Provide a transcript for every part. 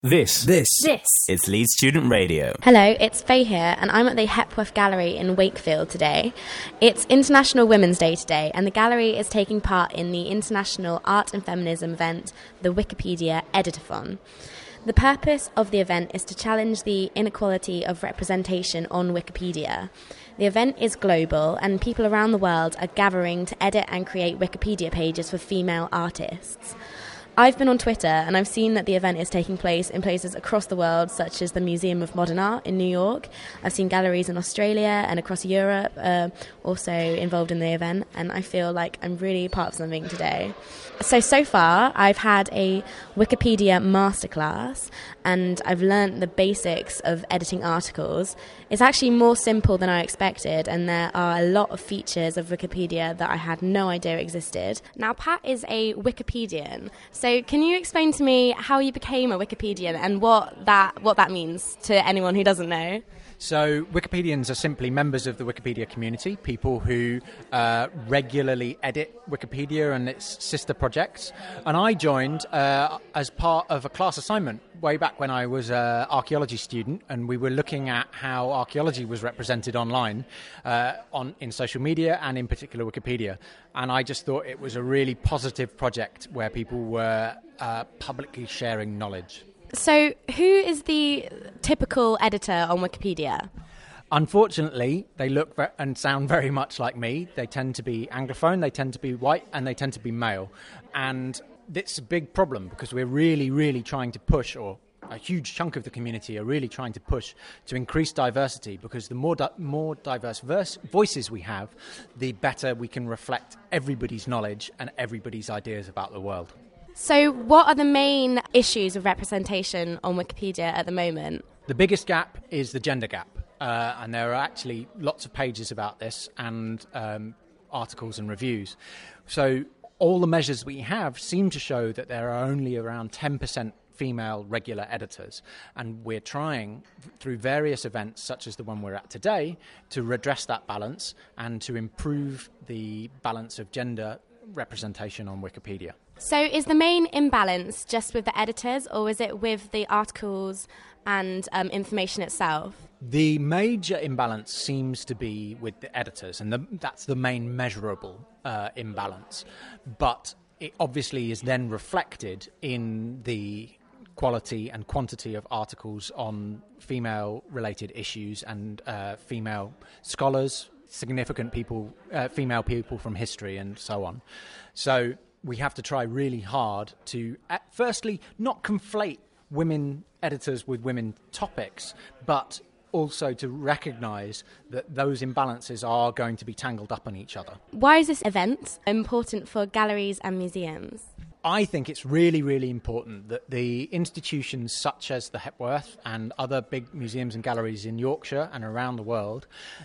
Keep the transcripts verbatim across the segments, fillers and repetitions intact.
This. This. This. It's Leeds Student Radio. Hello, it's Faye here, and I'm at the Hepworth Gallery in Wakefield today. It's International Women's Day today, and the gallery is taking part in the international art and feminism event, the Wikipedia Editathon. The purpose of the event is to challenge the inequality of representation on Wikipedia. The event is global, and people around the world are gathering to edit and create Wikipedia pages for female artists. I've been on Twitter and I've seen that the event is taking place in places across the world, such as the Museum of Modern Art in New York. I've seen galleries in Australia and across Europe uh, also involved in the event, and I feel like I'm really part of something today. So, so far, I've had a Wikipedia masterclass and I've learnt the basics of editing articles. It's actually more simple than I expected, and there are a lot of features of Wikipedia that I had no idea existed. Now, Pat is a Wikipedian, so can you explain to me how you became a Wikipedian and what that what that means to anyone who doesn't know? So Wikipedians are simply members of the Wikipedia community, people who uh, regularly edit Wikipedia and its sister projects. And I joined uh, as part of a class assignment way back when I was an archaeology student, and we were looking at how archaeology was represented online uh, on in social media and in particular Wikipedia. And I just thought it was a really positive project where people were uh, publicly sharing knowledge. So, who is the typical editor on Wikipedia? Unfortunately, they look ve- and sound very much like me. They tend to be Anglophone, they tend to be white, and they tend to be male. And it's a big problem because we're really, really trying to push, or a huge chunk of the community are really trying to push to increase diversity, because the more di- more diverse verse- voices we have, the better we can reflect everybody's knowledge and everybody's ideas about the world. So what are the main issues of representation on Wikipedia at the moment? The biggest gap is the gender gap, uh, and there are actually lots of pages about this and um, articles and reviews. So all the measures we have seem to show that there are only around ten percent female regular editors, and we're trying through various events such as the one we're at today to redress that balance and to improve the balance of gender representation on Wikipedia. So is the main imbalance just with the editors, or is it with the articles and um, information itself? The major imbalance seems to be with the editors, and the, that's the main measurable uh, imbalance. But it obviously is then reflected in the quality and quantity of articles on female-related issues and uh, female scholars, significant people, uh, female people from history and so on. So we have to try really hard to, uh, firstly, not conflate women editors with women topics, but also to recognise that those imbalances are going to be tangled up in each other. Why is this event important for galleries and museums? I think it's really, really important that the institutions such as the Hepworth and other big museums and galleries in Yorkshire and around the world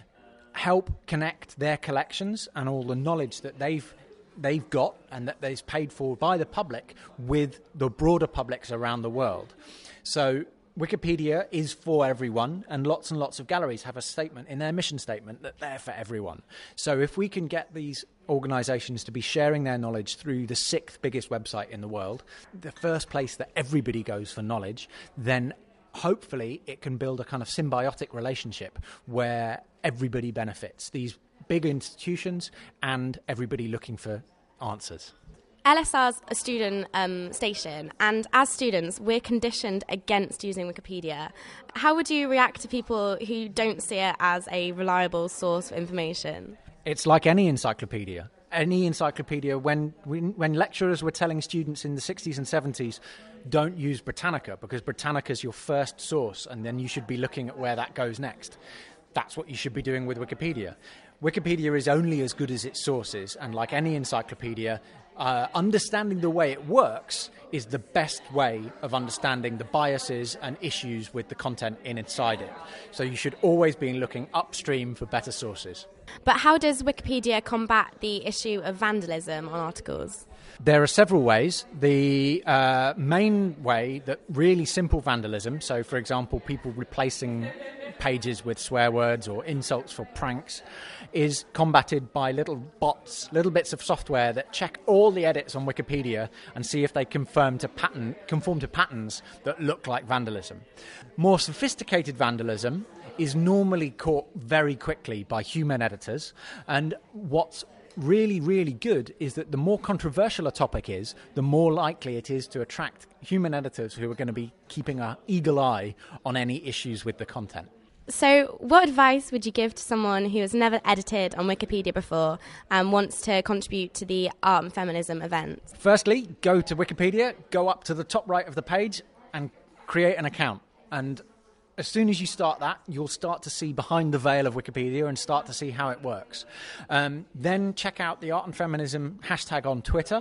help connect their collections and all the knowledge that they've they've got and that is paid for by the public with the broader publics around the world. So Wikipedia is for everyone, and lots and lots of galleries have a statement in their mission statement that they're for everyone. So if we can get these organisations to be sharing their knowledge through the sixth biggest website in the world, the first place that everybody goes for knowledge, then hopefully it can build a kind of symbiotic relationship where everybody benefits, these big institutions and everybody looking for answers. L S R's a student um, station, and as students, we're conditioned against using Wikipedia. How would you react to people who don't see it as a reliable source of information? It's like any encyclopedia. Any encyclopedia, when when lecturers were telling students in the sixties and seventies, don't use Britannica because Britannica is your first source and then you should be looking at where that goes next. That's what you should be doing with Wikipedia. Wikipedia is only as good as its sources, and like any encyclopedia, uh, understanding the way it works is the best way of understanding the biases and issues with the content in inside it. So you should always be looking upstream for better sources. But how does Wikipedia combat the issue of vandalism on articles? There are several ways. The uh, main way that really simple vandalism, so for example, people replacing pages with swear words or insults for pranks, is combated by little bots, little bits of software that check all the edits on Wikipedia and see if they conform to pattern, conform to patterns that look like vandalism. More sophisticated vandalism is normally caught very quickly by human editors, and what's really, really good is that the more controversial a topic is, the more likely it is to attract human editors who are going to be keeping an eagle eye on any issues with the content. So what advice would you give to someone who has never edited on Wikipedia before and wants to contribute to the Art and Feminism event? Firstly, go to Wikipedia, go up to the top right of the page and create an account. And as soon as you start that, you'll start to see behind the veil of Wikipedia and start to see how it works. Um, then check out the Art and Feminism hashtag on Twitter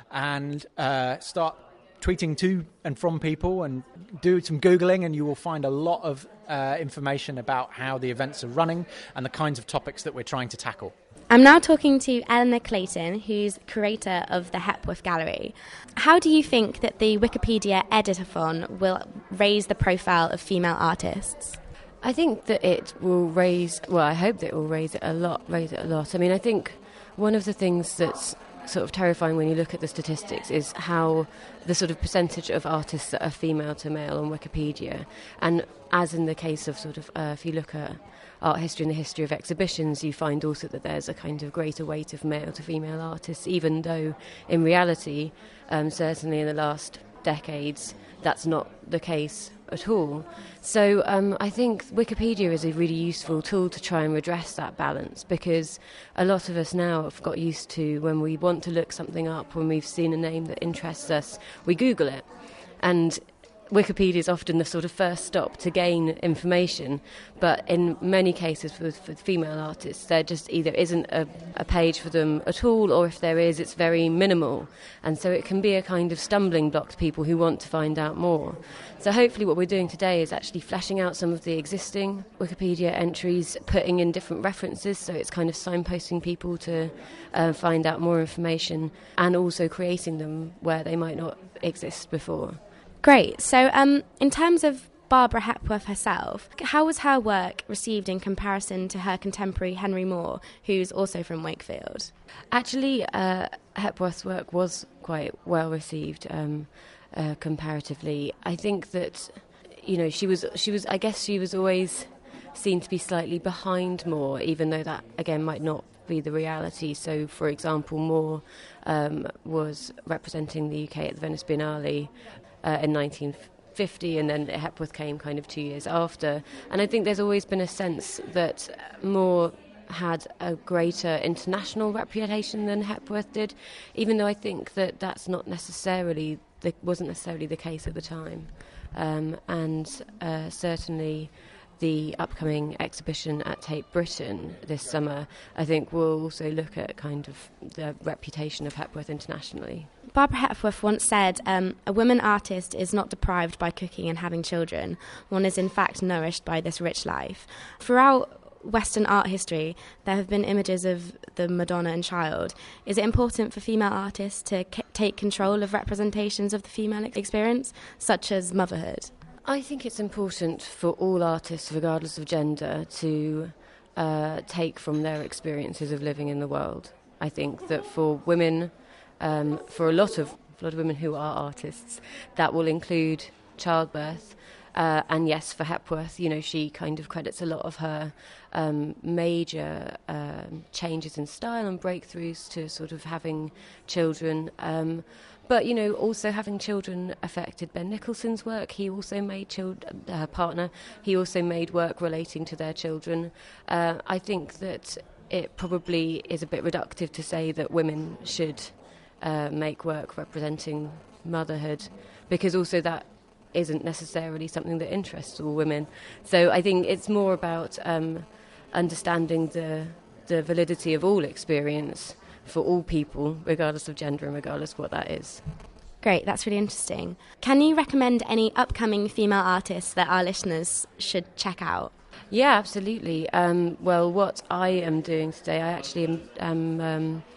and uh, start tweeting to and from people and do some Googling, and you will find a lot of uh, information about how the events are running and the kinds of topics that we're trying to tackle. I'm now talking to Eleanor Clayton, who's curator of the Hepworth Gallery. How do you think that the Wikipedia Editathon will raise the profile of female artists? I think that it will raise, well, I hope that it will raise it a lot, raise it a lot. I mean, I think one of the things that's sort of terrifying when you look at the statistics is how the sort of percentage of artists that are female to male on Wikipedia. And as in the case of sort of, uh, if you look at art history and the history of exhibitions, you find also that there's a kind of greater weight of male to female artists, even though in reality, um, certainly in the last decades, that's not the case at all. So um, I think Wikipedia is a really useful tool to try and redress that balance, because a lot of us now have got used to, when we want to look something up, when we've seen a name that interests us, we Google it. And Wikipedia is often the sort of first stop to gain information, but in many cases with, with female artists, there just either isn't a, a page for them at all, or if there is, it's very minimal. And so it can be a kind of stumbling block to people who want to find out more. So hopefully what we're doing today is actually fleshing out some of the existing Wikipedia entries, putting in different references, so it's kind of signposting people to uh, find out more information, and also creating them where they might not exist before. Great. So um, in terms of Barbara Hepworth herself, how was her work received in comparison to her contemporary Henry Moore, who's also from Wakefield? Actually, uh, Hepworth's work was quite well received um, uh, comparatively. I think that, you know, she was, she was, I guess she was always seen to be slightly behind Moore, even though that, again, might not be the reality. So, for example, Moore um, was representing the U K at the Venice Biennale Uh, in nineteen fifty, and then Hepworth came kind of two years after. And I think there's always been a sense that Moore had a greater international reputation than Hepworth did, even though I think that that's not necessarily, the, wasn't necessarily the case at the time. Um, and uh, certainly the upcoming exhibition at Tate Britain this summer, I think, will also look at kind of the reputation of Hepworth internationally. Barbara Hepworth once said, um, a woman artist is not deprived by cooking and having children. One is in fact nourished by this rich life. Throughout Western art history, there have been images of the Madonna and Child. Is it important for female artists to c- take control of representations of the female experience, such as motherhood? I think it's important for all artists, regardless of gender, to uh, take from their experiences of living in the world. I think that for women, um, for a lot of a lot of women who are artists, that will include childbirth. Uh, and yes, for Hepworth, you know, she kind of credits a lot of her um, major um, changes in style and breakthroughs to sort of having children. Um, But, you know, also having children affected Ben Nicholson's work. He also made children, her partner, he also made work relating to their children. Uh, I think that it probably is a bit reductive to say that women should uh, make work representing motherhood, because also that isn't necessarily something that interests all women. So I think it's more about um, understanding the the validity of all experience for all people, regardless of gender and regardless of what that is. Great, that's really interesting. Can you recommend any upcoming female artists that our listeners should check out? Yeah, absolutely. Um, well, what I am doing today, I actually am, am um,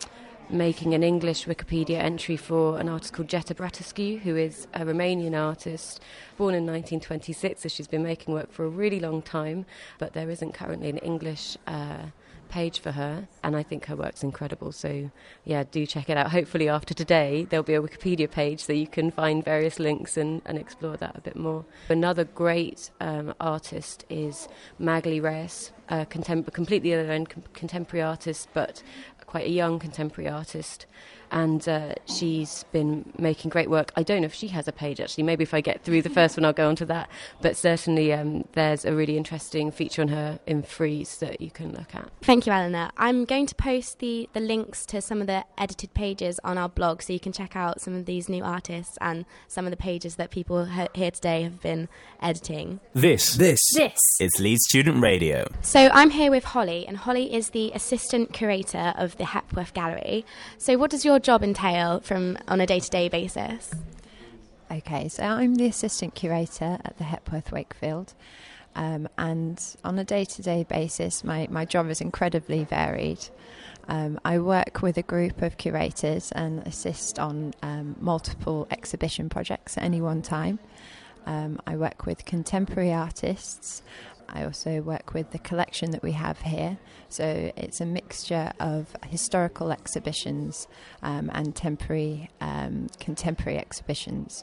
making an English Wikipedia entry for an artist called Jeta Bratescu, who is a Romanian artist, born in nineteen twenty-six, so she's been making work for a really long time, but there isn't currently an English uh, page for her, and I think her work's incredible, so yeah, do check it out. Hopefully after today there'll be a Wikipedia page so you can find various links and, and explore that a bit more. Another great um, artist is Magali Reyes, a contem- completely other end com- contemporary artist, but quite a young contemporary artist, and uh, she's been making great work. I don't know if she has a page actually, maybe if I get through the first one I'll go on to that, but certainly um, there's a really interesting feature on her in Frieze that you can look at. Thank you, Eleanor. I'm going to post the, the links to some of the edited pages on our blog so you can check out some of these new artists and some of the pages that people he- here today have been editing. This, This. This. is Leeds Student Radio. So I'm here with Holly, and Holly is the assistant curator of the Hepworth Gallery. So what does your job entail from on a day-to-day basis? Okay, so I'm the assistant curator at the Hepworth Wakefield, um, and on a day-to-day basis my, my job is incredibly varied. Um, I work with a group of curators and assist on um, multiple exhibition projects at any one time. Um, I work with contemporary artists. I also work with the collection that we have here. So it's a mixture of historical exhibitions um, and temporary, um, contemporary exhibitions.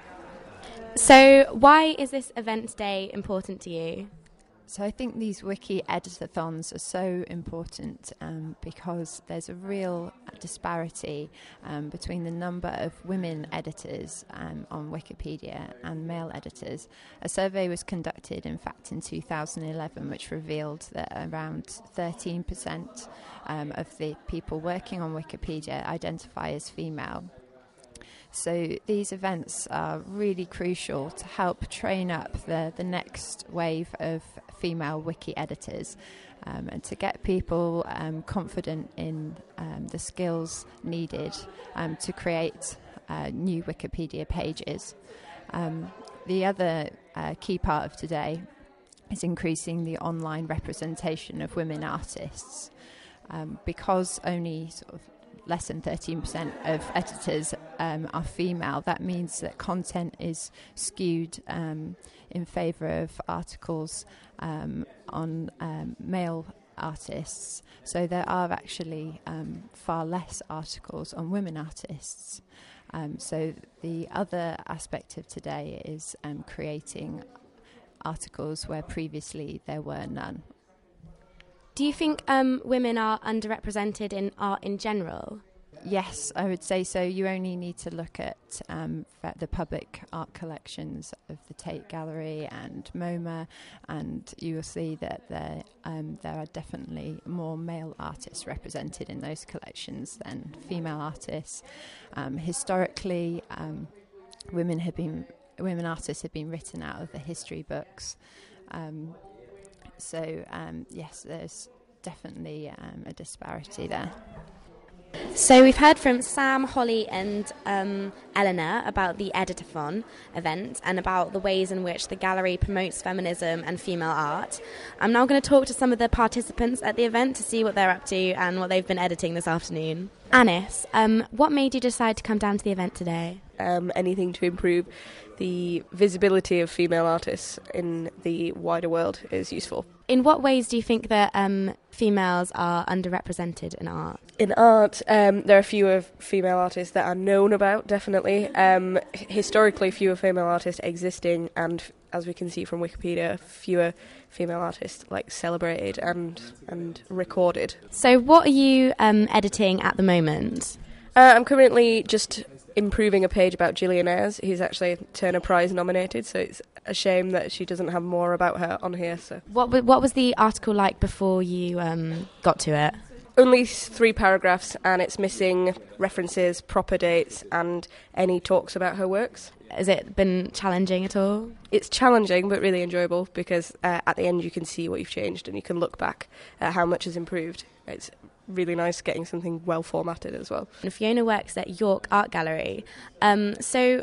So why is this event today important to you? So I think these wiki editathons are so important um, because there's a real disparity um, between the number of women editors um, on Wikipedia and male editors. A survey was conducted, in fact, in two thousand eleven, which revealed that around thirteen percent um, of the people working on Wikipedia identify as female. So these events are really crucial to help train up the, the next wave of female wiki editors um, and to get people um, confident in um, the skills needed um, to create uh, new Wikipedia pages. Um, the other uh, key part of today is increasing the online representation of women artists um, because only sort of less than thirteen percent of editors um, are female. That means that content is skewed um, in favour of articles um, on um, male artists. So there are actually um, far less articles on women artists. Um, so the other aspect of today is um, creating articles where previously there were none. Do you think um, women are underrepresented in art in general? Yes, I would say so. You only need to look at um, the public art collections of the Tate Gallery and MoMA, and you will see that there um, there are definitely more male artists represented in those collections than female artists. Um, historically, um, women have been women artists have been written out of the history books. Um, so um, yes, there's definitely um, a disparity there. So we've heard from Sam, Holly and um, Eleanor about the Editathon event and about the ways in which the gallery promotes feminism and female art. I'm now going to talk to some of the participants at the event to see what they're up to and what they've been editing this afternoon. Anis, um, what made you decide to come down to the event today? Um, anything to improve the visibility of female artists in the wider world is useful. In what ways do you think that um, females are underrepresented in art? In art, um, there are fewer female artists that are known about, definitely. Um, historically, fewer female artists existing, and as we can see from Wikipedia, fewer female artists like celebrated and and recorded. So what are you um, editing at the moment? Uh, I'm currently just improving a page about Gillian Ayres, who's actually Turner Prize nominated, so it's a shame that she doesn't have more about her on here. So, What w- what was the article like before you um, got to it? only three paragraphs, and it's missing references, proper dates, and any talks about her works. Has it been challenging at all? It's challenging, but really enjoyable, because uh, at the end you can see what you've changed, and you can look back at how much has improved. It's really nice getting something well formatted as well. Fiona works at York Art Gallery. Um, so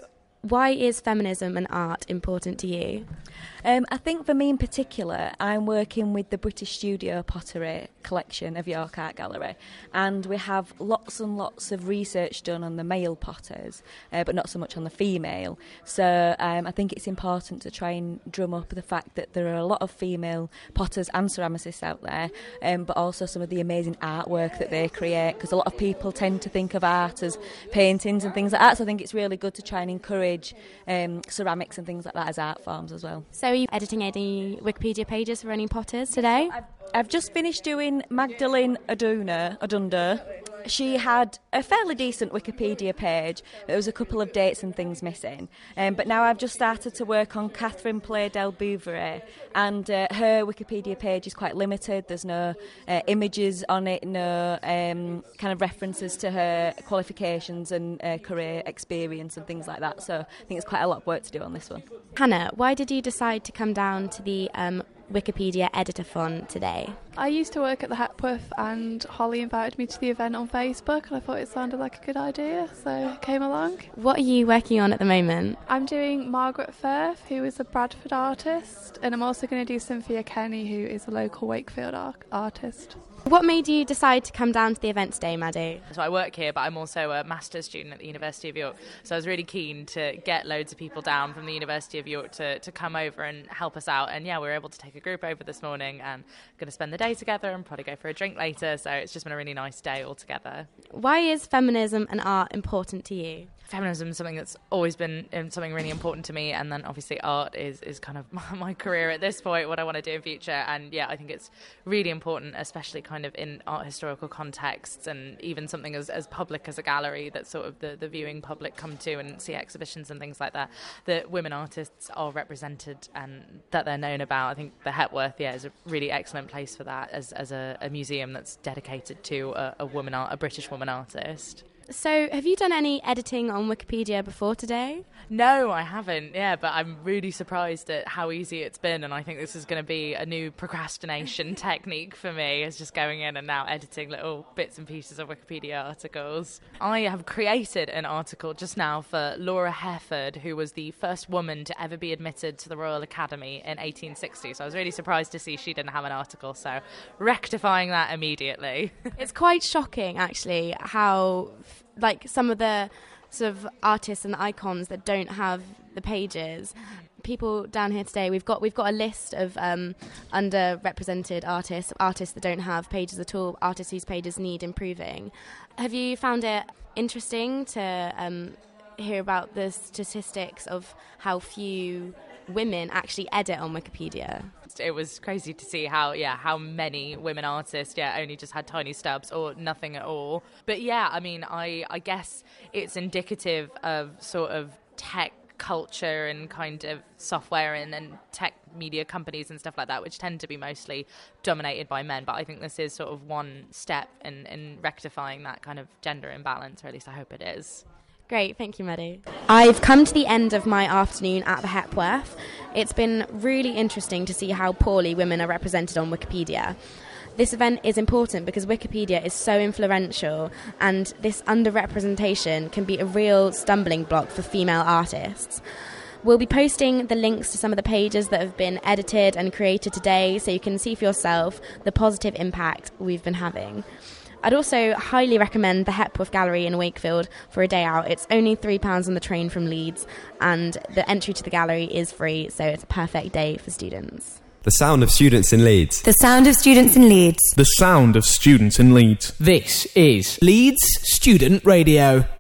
Why is feminism and art important to you? Um, I think for me in particular, I'm working with the British Studio Pottery collection of York Art Gallery, and we have lots and lots of research done on the male potters, uh, but not so much on the female. So um, I think it's important to try and drum up the fact that there are a lot of female potters and ceramicists out there, um, but also some of the amazing artwork that they create, because a lot of people tend to think of art as paintings and things like that, so I think it's really good to try and encourage um, ceramics and things like that as art forms as well. So are you editing any Wikipedia pages for any potters today? I've, I've just finished doing Magdalene Aduna, Adunda. She had a fairly decent Wikipedia page. There was a couple of dates and things missing. Um, but now I've just started to work on Catherine Play del Bouveret, and uh, her Wikipedia page is quite limited. There's no uh, images on it, no um, kind of references to her qualifications and uh, career experience and things like that. So I think it's quite a lot of work to do on this one. Hannah, why did you decide to come down to the um, Wikipedia Editathon today? I used to work at the Hepworth, and Holly invited me to the event on Facebook, and I thought it sounded like a good idea, so I came along. What are you working on at the moment? I'm doing Margaret Firth, who is a Bradford artist, and I'm also going to do Cynthia Kenny, who is a local Wakefield ar- artist. What made you decide to come down to the event today, Maddie? So I work here, but I'm also a master's student at the University of York. So I was really keen to get loads of people down from the University of York to, to come over and help us out. And yeah, we were able to take a group over this morning and going to spend the day together and probably go for a drink later. So it's just been a really nice day all together. Why is feminism and art important to you? Feminism is something that's always been um, something really important to me, and then obviously art is, is kind of my career at this point, what I want to do in future. And yeah, I think it's really important, especially kind of in art historical contexts, and even something as, as public as a gallery that sort of the, the viewing public come to and see exhibitions and things like that, that women artists are represented and that they're known about. I think the Hepworth, yeah, is a really excellent place for that as, as a, a museum that's dedicated to a, a woman art, a British woman artist. So, have you done any editing on Wikipedia before today? No, I haven't, yeah, but I'm really surprised at how easy it's been, and I think this is going to be a new procrastination technique for me, is just going in and now editing little bits and pieces of Wikipedia articles. I have created an article just now for Laura Hereford, who was the first woman to ever be admitted to the Royal Academy in eighteen sixty, so I was really surprised to see she didn't have an article, so rectifying that immediately. It's quite shocking, actually, how like some of the sort of artists and icons that don't have the pages. People down here today, we've got we've got a list of um, underrepresented artists, artists that don't have pages at all, artists whose pages need improving. Have you found it interesting to um, hear about the statistics of how few women actually edit on Wikipedia? It was crazy to see how, yeah, how many women artists, yeah, only just had tiny stubs or nothing at all. But yeah, I mean, I, I guess it's indicative of sort of tech culture and kind of software and, and tech media companies and stuff like that, which tend to be mostly dominated by men. But I think this is sort of one step in, in rectifying that kind of gender imbalance, or at least I hope it is. Great, thank you, Maddie. I've come to the end of my afternoon at the Hepworth. It's been really interesting to see how poorly women are represented on Wikipedia. This event is important because Wikipedia is so influential, and this underrepresentation can be a real stumbling block for female artists. We'll be posting the links to some of the pages that have been edited and created today, so you can see for yourself the positive impact we've been having. I'd also highly recommend the Hepworth Gallery in Wakefield for a day out. It's only three pounds on the train from Leeds, and the entry to the gallery is free, so it's a perfect day for students. The sound of students in Leeds. The sound of students in Leeds. The sound of students in Leeds. This is Leeds Student Radio.